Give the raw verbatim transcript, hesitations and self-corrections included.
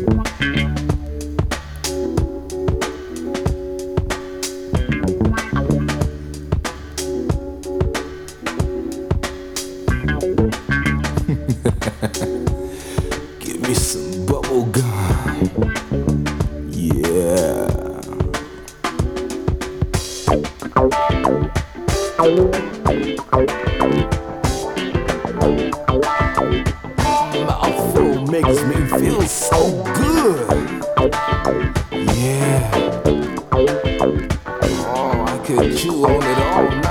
Give me some bubble gum. Yeah. Mouthful makes me feel so good. Yeah. Oh, I could chew on it all